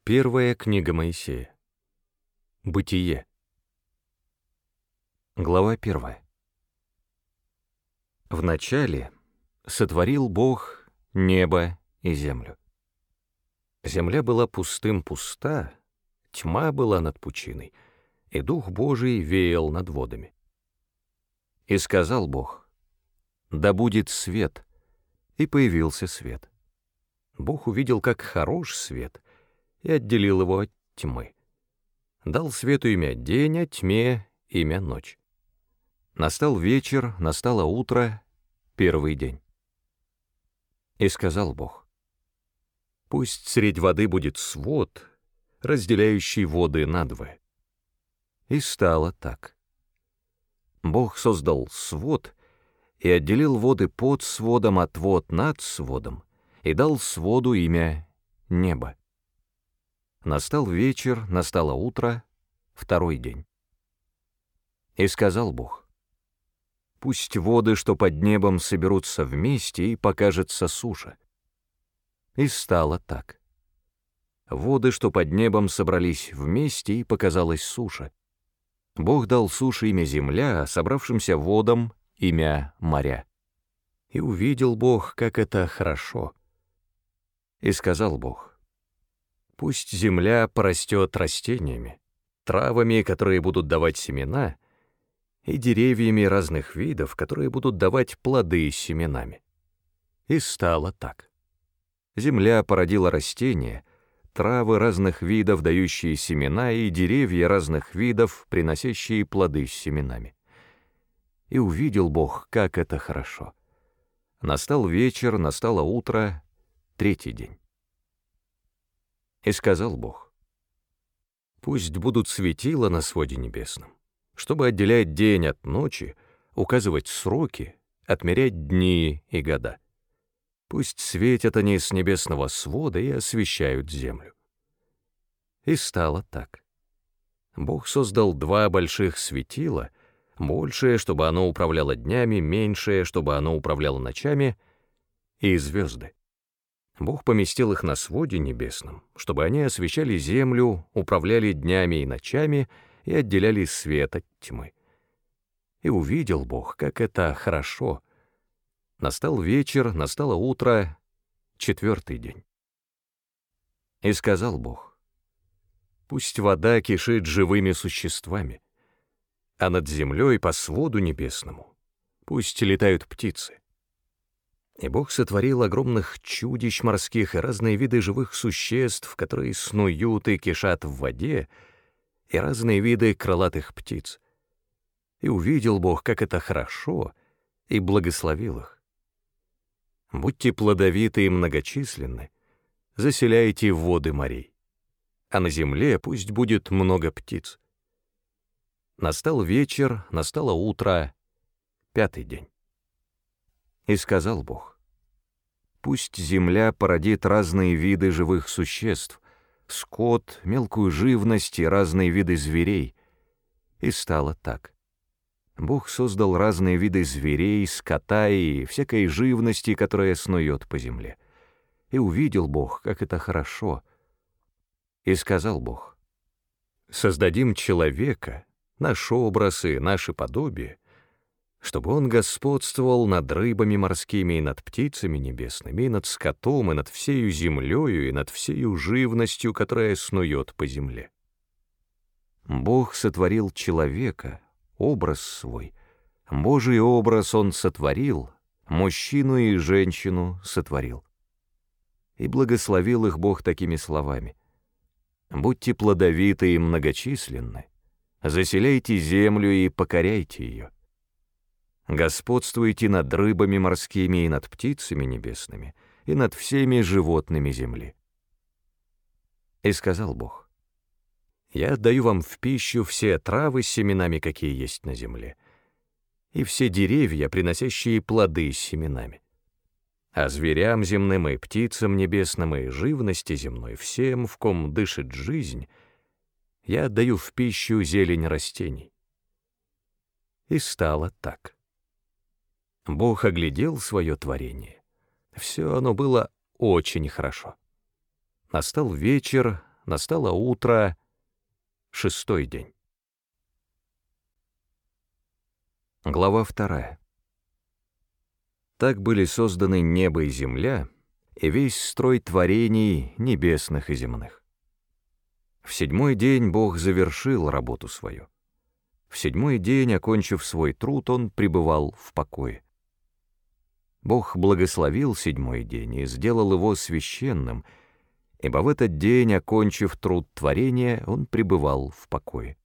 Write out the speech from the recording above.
Первая книга Моисея. Бытие. Глава 1. Вначале сотворил Бог небо и землю. Земля была пуста, тьма была над пучиной, и Дух Божий веял над водами. И сказал Бог: «Да будет свет», и появился свет. Бог увидел, как хорош свет, и отделил его от тьмы. Дал свету имя день, а тьме имя ночь. Настал вечер, настало утро, первый день. И сказал Бог: «Пусть средь воды будет свод, разделяющий воды надвое». И стало так. Бог создал свод и отделил воды под сводом от вод над сводом, и дал своду имя небо. Настал вечер, настало утро, второй день. И сказал Бог: «Пусть воды, что под небом, соберутся вместе, и покажется суша». И стало так. Воды, что под небом, собрались вместе, и показалась суша. Бог дал суше имя земля, а собравшимся водам имя моря. И увидел Бог, как это хорошо. И сказал Бог: «Пусть земля порастет растениями, травами, которые будут давать семена, и деревьями разных видов, которые будут давать плоды с семенами». И стало так. Земля породила растения, травы разных видов, дающие семена, и деревья разных видов, приносящие плоды с семенами. И увидел Бог, как это хорошо. Настал вечер, настало утро, третий день. И сказал Бог: «Пусть будут светила на своде небесном, чтобы отделять день от ночи, указывать сроки, отмерять дни и года. Пусть светят они с небесного свода и освещают землю». И стало так. Бог создал два больших светила, большее, чтобы оно управляло днями, меньшее, чтобы оно управляло ночами, и звезды. Бог поместил их на своде небесном, чтобы они освещали землю, управляли днями и ночами и отделяли свет от тьмы. И увидел Бог, как это хорошо. Настал вечер, настало утро, четвертый день. И сказал Бог: «Пусть вода кишит живыми существами, а над землей по своду небесному пусть летают птицы». И Бог сотворил огромных чудищ морских и разные виды живых существ, которые снуют и кишат в воде, и разные виды крылатых птиц. И увидел Бог, как это хорошо, и благословил их. «Будьте плодовиты и многочисленны, заселяйте воды морей, а на земле пусть будет много птиц». Настал вечер, настало утро, пятый день. И сказал Бог: «Пусть земля породит разные виды живых существ, скот, мелкую живность и разные виды зверей». И стало так. Бог создал разные виды зверей, скота и всякой живности, которая снует по земле. И увидел Бог, как это хорошо. И сказал Бог: «Создадим человека, наш образ и наше подобие, чтобы он господствовал над рыбами морскими и над птицами небесными, и над скотом, и над всею землею, и над всею живностью, которая снует по земле». Бог сотворил человека, образ свой, Божий образ он сотворил, мужчину и женщину сотворил. И благословил их Бог такими словами: «Будьте плодовиты и многочисленны, заселяйте землю и покоряйте ее. Господствуйте над рыбами морскими и над птицами небесными, и над всеми животными земли». И сказал Бог: «Я отдаю вам в пищу все травы с семенами, какие есть на земле, и все деревья, приносящие плоды с семенами. А зверям земным и птицам небесным и живности земной, всем, в ком дышит жизнь, я отдаю в пищу зелень растений». И стало так. Бог оглядел свое творение. Все оно было очень хорошо. Настал вечер, Настало утро, 6-й день. Глава 2. Так были созданы небо и земля, и весь строй творений небесных и земных. В 7-й день Бог завершил работу свою. В 7-й день, окончив свой труд, Он пребывал в покое. Бог благословил 7-й день и сделал его священным, ибо в этот день, окончив труд творения, Он пребывал в покое.